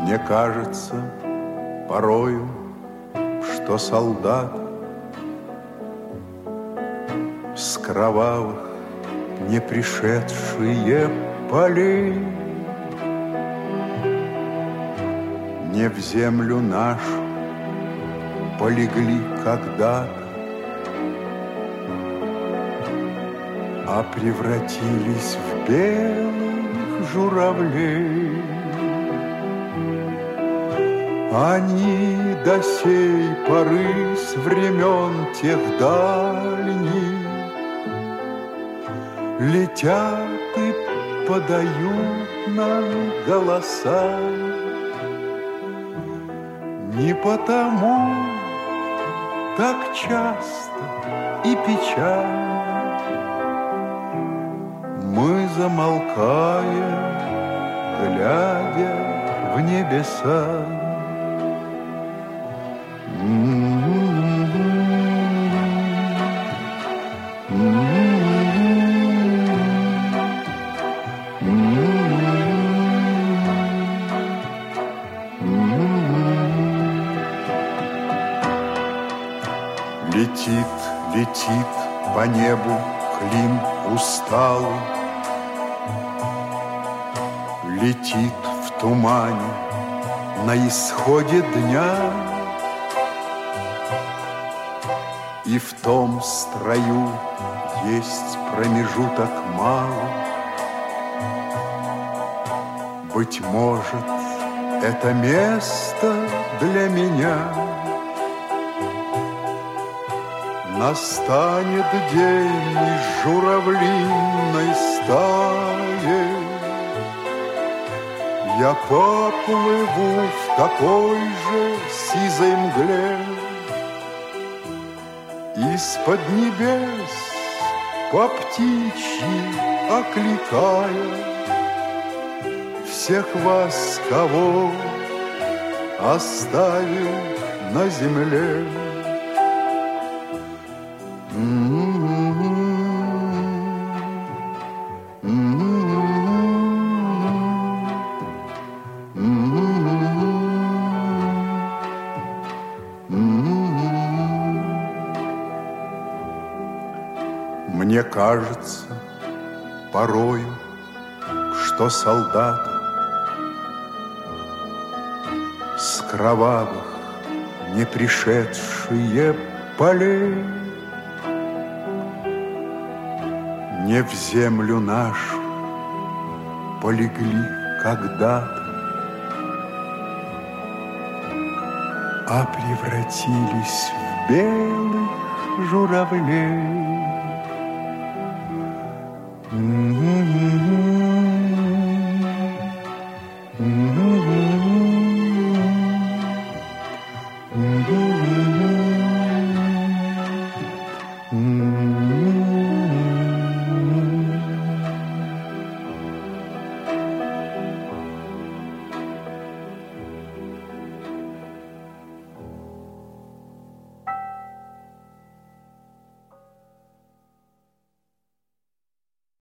Мне кажется порою, что солдат с кровавых не пришедшие полей не в землю нашу полегли когда-то, а превратились в белых журавлей. Они до сей поры с времен тех дальних летят и подают нам голоса. Не потому так часто и печально мы замолкаем, глядя в небеса. Летит, летит по небу клин усталый, летит в тумане на исходе дня, и в том строю есть промежуток малый. Быть может, это место для меня. Настанет день из журавлиной стаи, я поплыву в такой же сизой мгле. Из-под небес по птичьи окликая всех вас, кого оставил на земле. Мне кажется порою, что солдаты с кровавых не пришедшие полей не в землю нашу полегли когда-то, а превратились в белых журавлей.